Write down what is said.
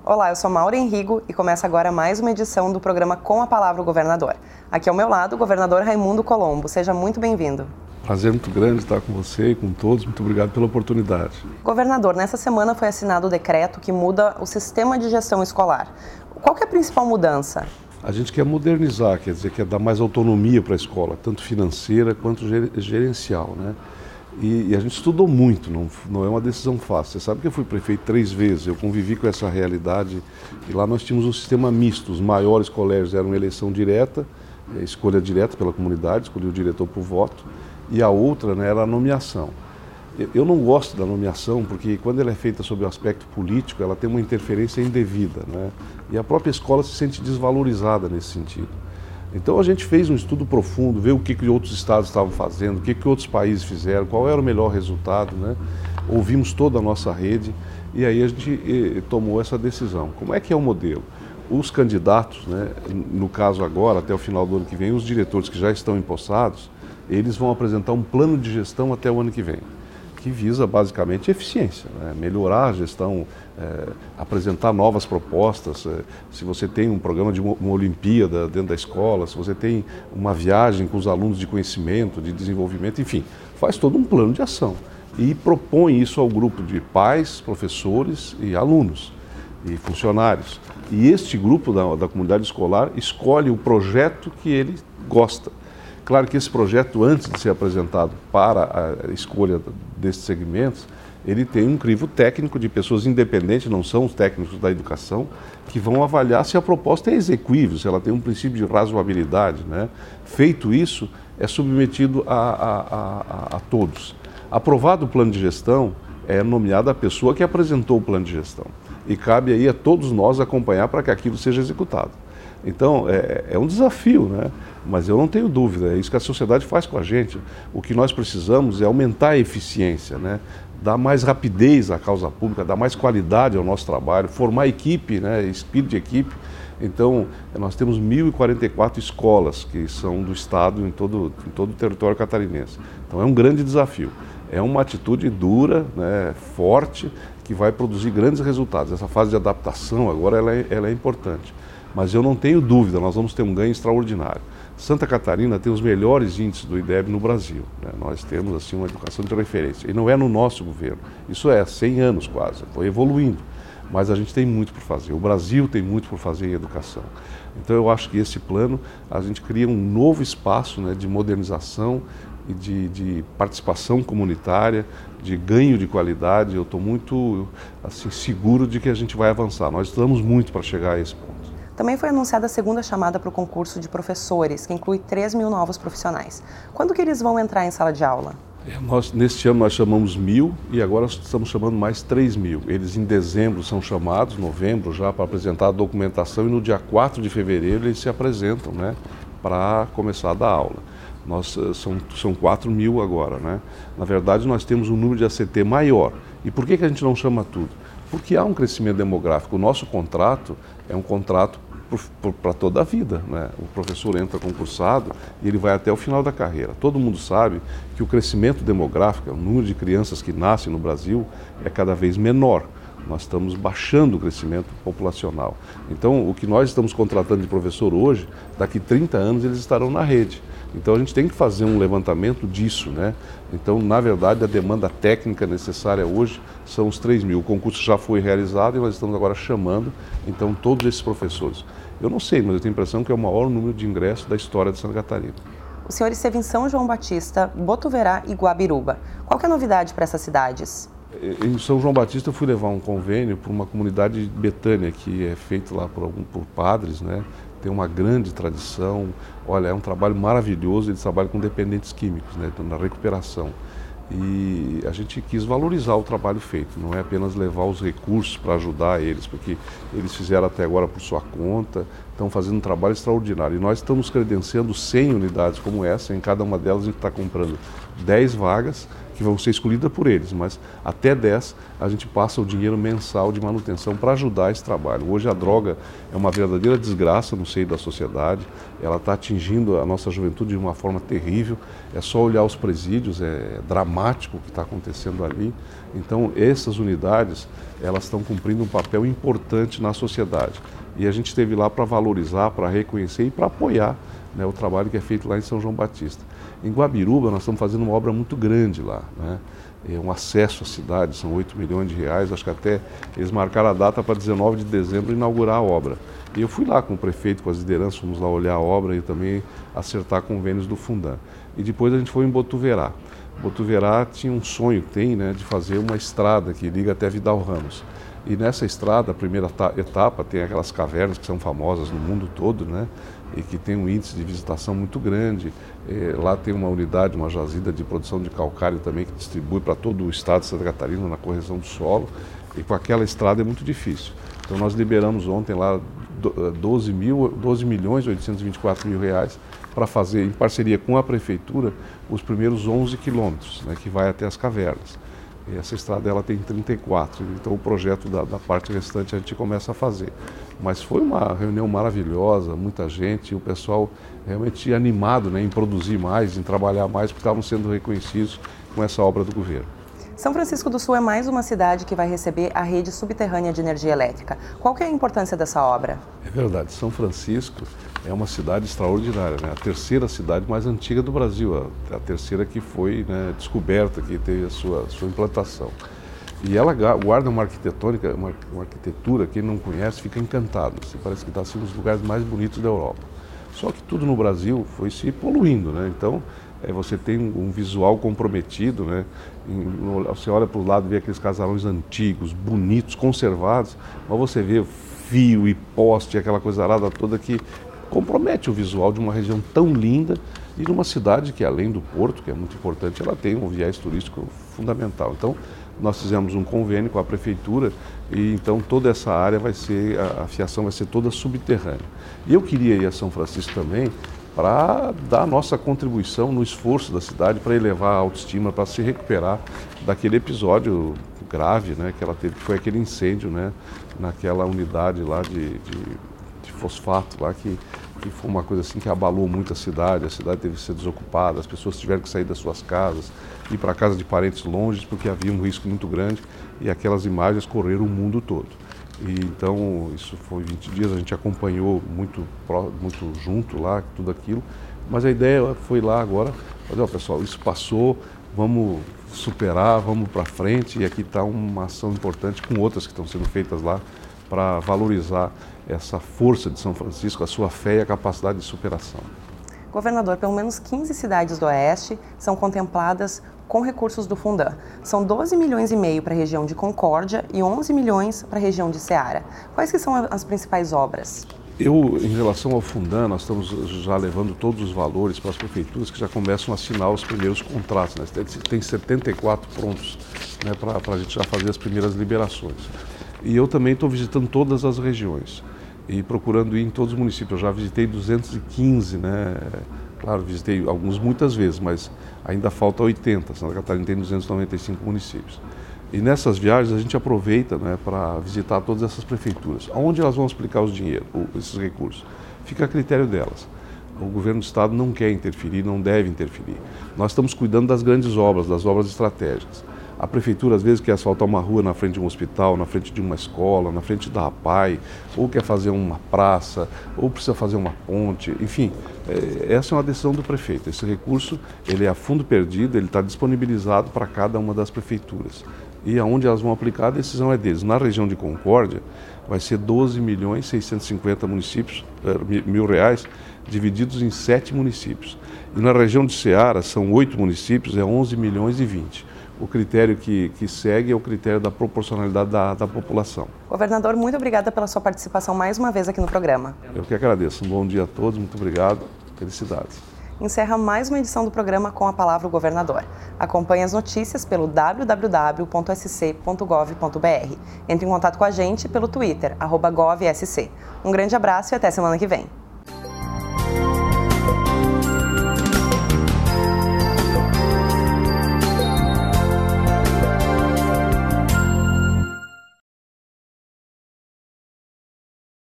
Olá, eu sou Maura Henrigo e começa agora mais uma edição do programa Com a Palavra o Governador. Aqui ao meu lado, o governador Raimundo Colombo. Seja muito bem-vindo. Prazer muito grande estar com você e com todos. Muito obrigado pela oportunidade. Governador, nessa semana foi assinado o decreto que muda o sistema de gestão escolar. Qual que é a principal mudança? A gente quer modernizar, quer dizer, quer dar mais autonomia para a escola, tanto financeira quanto gerencial, né? E a gente estudou muito, não é uma decisão fácil. Você sabe que eu fui prefeito 3 vezes, eu convivi com essa realidade e lá nós tínhamos um sistema misto. Os maiores colégios eram eleição direta, escolha direta pela comunidade, escolhia o diretor por voto, e a outra, né, era a nomeação. Eu não gosto da nomeação porque quando ela é feita sob o aspecto político, ela tem uma interferência indevida, né? E a própria escola se sente desvalorizada nesse sentido. Então a gente fez um estudo profundo, ver o que outros estados estavam fazendo, o que outros países fizeram, qual era o melhor resultado, né? Ouvimos toda a nossa rede e aí a gente tomou essa decisão. Como é que é o modelo? Os candidatos, né, no caso agora, até o final do ano que vem, os diretores que já estão empossados, eles vão apresentar um plano de gestão até o ano que vem, que visa basicamente eficiência, né? Melhorar a gestão, apresentar novas propostas. Se você tem um programa de uma Olimpíada dentro da escola, se você tem uma viagem com os alunos de conhecimento, de desenvolvimento, enfim, faz todo um plano de ação e propõe isso ao grupo de pais, professores e alunos e funcionários. E este grupo da comunidade escolar escolhe o projeto que ele gosta. Claro que esse projeto, antes de ser apresentado para a escolha desses segmentos, ele tem um crivo técnico de pessoas independentes, não são os técnicos da educação, que vão avaliar se a proposta é execuível, se ela tem um princípio de razoabilidade, né? Feito isso, é submetido a todos. Aprovado o plano de gestão, é nomeada a pessoa que apresentou o plano de gestão. E cabe aí a todos nós acompanhar para que aquilo seja executado. Então, é um desafio, né? Mas eu não tenho dúvida, é isso que a sociedade faz com a gente. O que nós precisamos é aumentar a eficiência, né? Dar mais rapidez à causa pública, dar mais qualidade ao nosso trabalho, formar equipe, né? Espírito de equipe. Então, nós temos 1.044 escolas que são do Estado em todo o território catarinense. Então, é um grande desafio. É uma atitude dura, né? Forte, que vai produzir grandes resultados. Essa fase de adaptação agora ela é importante. Mas eu não tenho dúvida, nós vamos ter um ganho extraordinário. Santa Catarina tem os melhores índices do IDEB no Brasil, né? Nós temos assim uma educação de referência. E não é no nosso governo, isso é há 100 anos quase, foi evoluindo. Mas a gente tem muito por fazer, o Brasil tem muito por fazer em educação. Então eu acho que esse plano, a gente cria um novo espaço, né, de modernização e de participação comunitária, de ganho de qualidade. Eu estou muito assim, seguro de que a gente vai avançar. Nós estamos muito para chegar a esse ponto. Também foi anunciada a segunda chamada para o concurso de professores, que inclui 3 mil novos profissionais. Quando que eles vão entrar em sala de aula? Neste ano nós chamamos 1.000 e agora estamos chamando mais 3 mil. Eles em dezembro são chamados, novembro já, para apresentar a documentação e no dia 4 de fevereiro eles se apresentam, né, para começar a dar aula. São 4 mil agora, né? Na verdade nós temos um número de ACT maior. E por que a gente não chama tudo? Porque há um crescimento demográfico. O nosso contrato é um contrato para toda a vida, né? O professor entra concursado e ele vai até o final da carreira. Todo mundo sabe que o crescimento demográfico, o número de crianças que nascem no Brasil é cada vez menor. Nós estamos baixando o crescimento populacional. Então, o que nós estamos contratando de professor hoje, daqui 30 anos eles estarão na rede. Então, a gente tem que fazer um levantamento disso, né? Então, na verdade, a demanda técnica necessária hoje são os 3 mil. O concurso já foi realizado e nós estamos agora chamando, então, todos esses professores. Eu não sei, mas eu tenho a impressão que é o maior número de ingressos da história de Santa Catarina. O senhor esteve em São João Batista, Botuverá e Guabiruba. Qual que é a novidade para essas cidades? Em São João Batista eu fui levar um convênio para uma comunidade de Betânia, que é feito lá por padres, né? Tem uma grande tradição, olha, é um trabalho maravilhoso, eles trabalham com dependentes químicos, né? Na recuperação. E a gente quis valorizar o trabalho feito, não é apenas levar os recursos para ajudar eles, porque eles fizeram até agora por sua conta, estão fazendo um trabalho extraordinário. E nós estamos credenciando 100 unidades como essa, em cada uma delas a gente está comprando 10 vagas, que vão ser escolhidas por eles, mas até 10 a gente passa o dinheiro mensal de manutenção para ajudar esse trabalho. Hoje a droga é uma verdadeira desgraça no seio da sociedade, ela está atingindo a nossa juventude de uma forma terrível, é só olhar os presídios, é dramático o que está acontecendo ali. Então essas unidades, elas estão cumprindo um papel importante na sociedade. E a gente esteve lá para valorizar, para reconhecer e para apoiar, né, o trabalho que é feito lá em São João Batista. Em Guabiruba nós estamos fazendo uma obra muito grande lá, né? É um acesso à cidade, são 8 milhões de reais, acho que até eles marcaram a data para 19 de dezembro inaugurar a obra. E eu fui lá com o prefeito, com as lideranças, fomos lá olhar a obra e também acertar convênios do Fundan. E depois a gente foi em Botuverá. Botuverá tinha um sonho, né, de fazer uma estrada que liga até Vidal Ramos. E nessa estrada, a primeira etapa, tem aquelas cavernas que são famosas no mundo todo, né? E que tem um índice de visitação muito grande. Lá tem uma unidade, uma jazida de produção de calcário também, que distribui para todo o estado de Santa Catarina na correção do solo. E com aquela estrada é muito difícil. Então nós liberamos ontem lá 12 milhões e 824 mil reais para fazer, em parceria com a prefeitura, os primeiros 11 quilômetros, né, que vai até as cavernas. E essa estrada ela tem 34, então o projeto da parte restante a gente começa a fazer. Mas foi uma reunião maravilhosa, muita gente, e o pessoal realmente animado, né, em produzir mais, em trabalhar mais, porque estavam sendo reconhecidos com essa obra do governo. São Francisco do Sul é mais uma cidade que vai receber a rede subterrânea de energia elétrica. Qual que é a importância dessa obra? É verdade, São Francisco é uma cidade extraordinária, né? A terceira cidade mais antiga do Brasil, a terceira que foi, né, descoberta, que teve a sua implantação. E ela guarda uma arquitetônica, uma arquitetura, quem não conhece fica encantado, parece que está sendo um dos lugares mais bonitos da Europa. Só que tudo no Brasil foi se poluindo, né? Então você tem um visual comprometido, né? Você olha para o lado e vê aqueles casarões antigos, bonitos, conservados, mas você vê fio e poste, aquela coisa arada toda que compromete o visual de uma região tão linda e de uma cidade que, além do porto, que é muito importante, ela tem um viés turístico fundamental. Então, nós fizemos um convênio com a prefeitura e então toda essa área vai ser, a fiação vai ser toda subterrânea. E eu queria ir a São Francisco também para dar a nossa contribuição no esforço da cidade para elevar a autoestima, para se recuperar daquele episódio grave, né, que ela teve, que foi aquele incêndio, né, naquela unidade lá de fosfato lá, que foi uma coisa assim que abalou muito a cidade teve que ser desocupada, as pessoas tiveram que sair das suas casas, ir para a casa de parentes longe, porque havia um risco muito grande e aquelas imagens correram o mundo todo. E então, isso foi 20 dias, a gente acompanhou muito junto lá, tudo aquilo, mas a ideia foi lá agora, fazer, pessoal, isso passou, vamos superar, vamos para frente, e aqui está uma ação importante com outras que estão sendo feitas lá para valorizar essa força de São Francisco, a sua fé e a capacidade de superação. Governador, pelo menos 15 cidades do Oeste são contempladas com recursos do Fundan. São 12 milhões e meio para a região de Concórdia e 11 milhões para a região de Ceará. Quais que são as principais obras? Em relação ao Fundan, nós estamos já levando todos os valores para as prefeituras que já começam a assinar os primeiros contratos, né? Tem 74 prontos, né, para a gente já fazer as primeiras liberações. E eu também estou visitando todas as regiões e procurando ir em todos os municípios. Eu já visitei 215, né? Claro, visitei alguns muitas vezes, mas ainda falta 80. Santa Catarina tem 295 municípios. E nessas viagens a gente aproveita, né, para visitar todas essas prefeituras. Onde elas vão aplicar os dinheiros, esses recursos? Fica a critério delas. O governo do estado não quer interferir, não deve interferir. Nós estamos cuidando das grandes obras, das obras estratégicas. A prefeitura às vezes quer asfaltar uma rua na frente de um hospital, na frente de uma escola, na frente da APAI, ou quer fazer uma praça, ou precisa fazer uma ponte, enfim. Essa é uma decisão do prefeito. Esse recurso ele é a fundo perdido, ele está disponibilizado para cada uma das prefeituras. E aonde elas vão aplicar, a decisão é deles. Na região de Concórdia, vai ser 12 milhões 650 mil reais, divididos em 7 municípios. E na região de Ceará, são 8 municípios, é 11 milhões e 20. O critério que segue é o critério da proporcionalidade da população. Governador, muito obrigada pela sua participação mais uma vez aqui no programa. Eu que agradeço. Um bom dia a todos, muito obrigado. Felicidades. Encerra mais uma edição do programa Com a Palavra o Governador. Acompanhe as notícias pelo www.sc.gov.br. Entre em contato com a gente pelo Twitter, @govsc. Um grande abraço e até semana que vem.